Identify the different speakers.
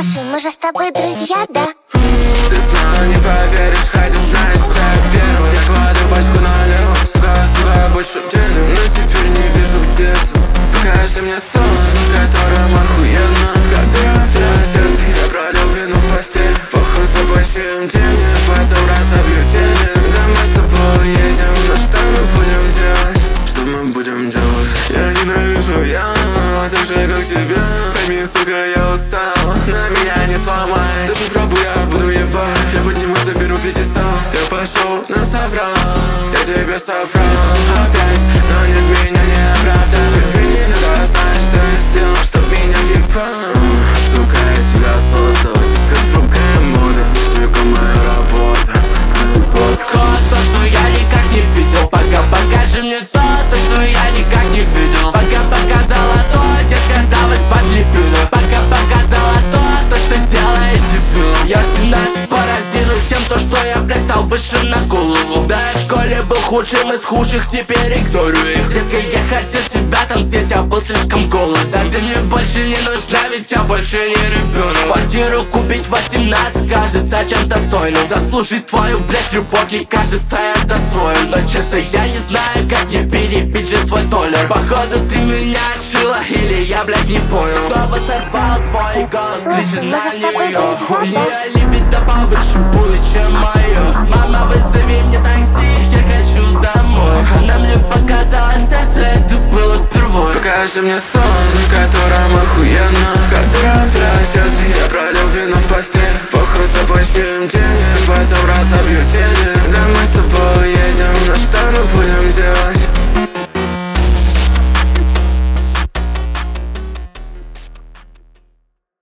Speaker 1: Слушай, мы же с тобой друзья, да?
Speaker 2: Ты снова не поверишь, хотя знаешь, что я веру. Я кладу пачку налево, сука, больше денег, но теперь не вижу где-то. Покажи мне сон, в котором охуенно, в котором раздется. Я пролил вину в постель, похуй заплачем денег, потом разобью денег. Да мы с тобой едем, но что мы будем делать? Что мы будем делать? Я ненавижу я, так же как тебя. Пойми, сука, я устал, на меня не сломай. Даже в гробу я буду ебать, я поднимусь, заберу пьедестал. Я пошел, но соврал, я тебе соврал опять, но нет, меня не оправдать. Тебе не надо знать, что я сделал, чтоб меня ебать. Сука, я тебя создал, как другая мода, только моя работа.
Speaker 3: То, что я никак не видел. Пока покажи мне то, что я никак не видел. Пока показала то, детка, давай подлепила. Пока показала то, что делает дебилом. Я в 17 поразилась тем, что я, блядь, стал выше на голову. Да, я в школе был худшим из худших, теперь игнорю их. Детка, я хотел тебя там съесть, я был слишком голоден. Да ты мне больше не нужна, ведь я больше не ребенок. Квартиру купить 18 кажется чем-то достойным. Заслужить твою, блядь, любовь, и кажется я достоин. Но честно, я не знаю, как мне перебить же свой доллар. Походу ты меня отшила, или я, блядь, не понял. Снова сорвал свой голос, кричит на нее. У нее либидо повыше будет, чем мое. Мама, вызови мне такси, я хочу домой. Она мне показала сердце, это было впервые.
Speaker 2: Покажи мне сон, в котором охуенно,